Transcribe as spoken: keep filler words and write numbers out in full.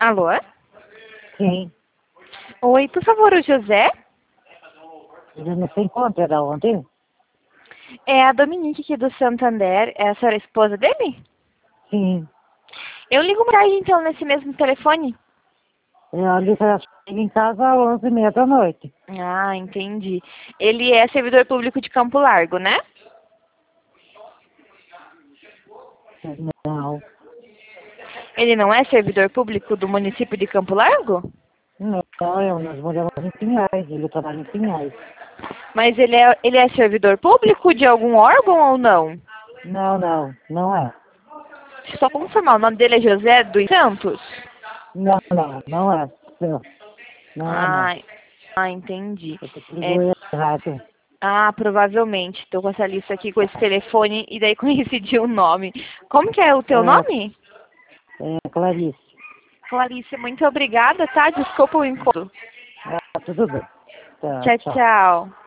Alô? Sim. Oi, por favor, o José? Ele não se encontra da ontem? É a Dominique aqui do Santander. É a senhora esposa dele? Sim. Eu ligo mais tarde, então, nesse mesmo telefone. Eu ali para em casa às onze e meia da noite. Ah, entendi. Ele é servidor público de Campo Largo, né? Não. Ele não é servidor público do município de Campo Largo? Não, eu, nós moramos em Pinhais, ele trabalha em Pinhais. Mas ele é, ele é servidor público de algum órgão ou não? Não, não, não é. Deixa eu só confirmar, o nome dele é José dos Santos? Não, não, não é. Não, não é não. Ah, ah, entendi. Eu te É, ligou errado. ah, provavelmente. Estou com essa lista aqui, com esse telefone, e daí coincidiu o nome. Como que é o teu nome? É, é Clarice. Clarice, muito obrigada, tá? Desculpa o encontro. Ah, tudo bem. Tá, Tchau, tchau. tchau.